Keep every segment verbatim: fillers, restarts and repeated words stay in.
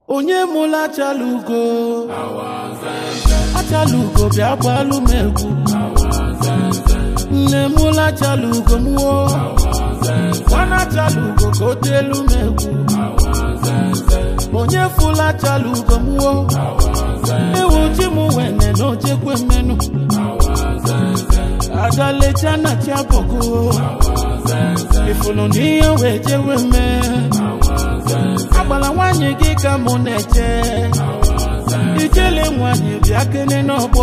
Onye mula chalugo achalugo bia gbalu megwu nne mula chalugo muo wana chalugo kotelu megwu onye fula chalugo muo ewu ji mu wene no jekwe menu agale chana chapogo ifunu niyo wejewe me agbala nwanyị gị ka mụ na-eche ijele nwanyị bịa kene n'ọgbọ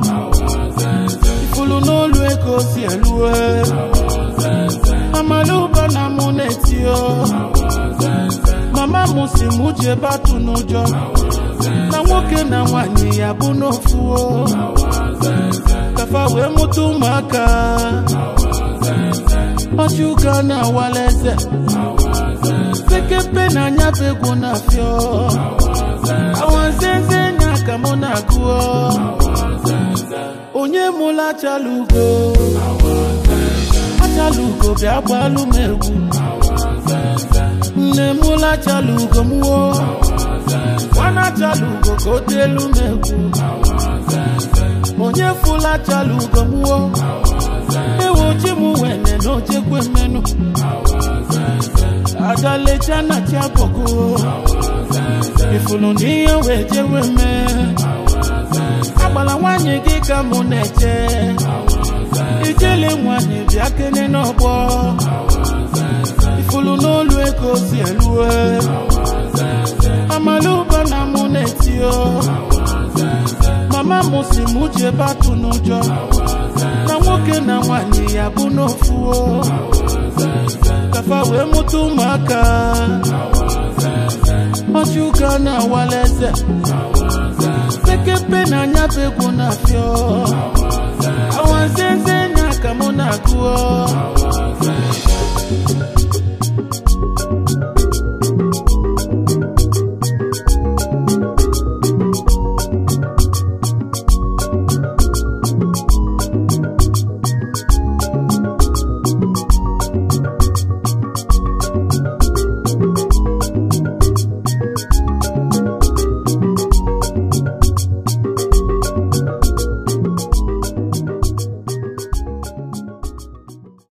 ifulu n'olu ego si elue amaluba na mụ na-etio mama mụ si mụ je batu n'ụjọ na nwoke na nwanyị ya bụ n'ofuo kafa wee mụta ụmụaka ọchụka na awaleze pekepe na nyabegwu na fio awanzenze nyaka mụ na gụọ onye mụla chalugo achalugo bịa gbalu megwu nne mụla chalugo muo wana chalugo kotelu megwu onye fula chalugo muo ewu ji mu wene no jekwe menu agale chana chapogo ifunu niyo wejewe me agbala nwanyị gị ka mụ na-eche ijele nwanyị bịa kene n'ọgbọ ifulu n'olu ego si elue amaluba na mụ na-etio mama mụ si mụ je batu n'ụjọ na nwoke na nwanyị ya bụ n'ofuo kafa wee mụta ụmụaka ọchụka na awaleze pekepe na nyabegwu na fio awanzenze nyaka mụ na gụọ